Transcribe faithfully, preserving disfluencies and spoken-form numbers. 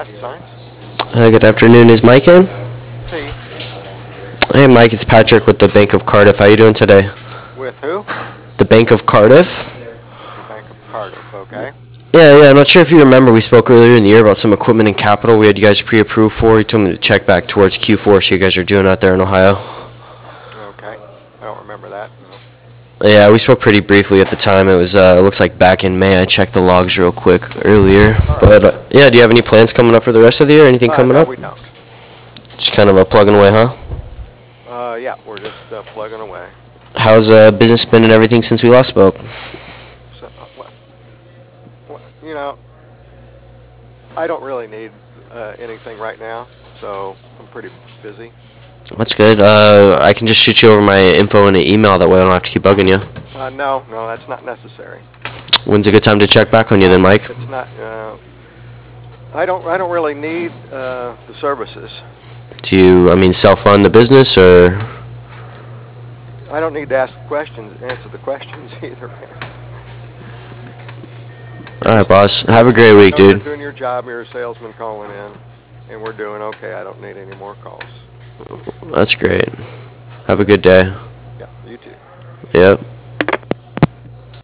Signs? Uh, good afternoon. Is Mike in? See. Hey, Mike. It's Patrick with the Bank of Cardiff. How you doing today? With who? The Bank of Cardiff. The Bank of Cardiff, okay. Yeah, yeah. I'm not sure if you remember. We spoke earlier in the year about some equipment and capital we had you guys pre-approved for. You told me to check back towards Q four. So you guys are doing out there in Ohio. Okay. I don't remember that. Yeah, we spoke pretty briefly at the time. It was, uh, it looks like back in May. I checked the logs real quick earlier. But, uh, yeah, do you have any plans coming up for the rest of the year? Anything Uh, coming no, up? we don't. Just kind of a plugging away, huh? Uh, yeah, we're just uh, plugging away. How's uh, business been and everything since we last spoke? So, uh, what, what, you know, I don't really need uh, anything right now, so I'm pretty busy. That's good. Uh, I can just shoot you over my info in an email. That way I don't have to keep bugging you. Uh, no, no, that's not necessary. When's a good time to check back on you then, Mike? It's not. Uh, I don't. I don't really need uh, the services. Do you, I mean, self-fund the business, or? I don't need to ask questions, answer the questions either. All right, boss. Have a great week, You know, dude. You're doing your job. You're a salesman calling in, and we're doing okay. I don't need any more calls. That's great. Have a good day. Yeah, you too. Yep.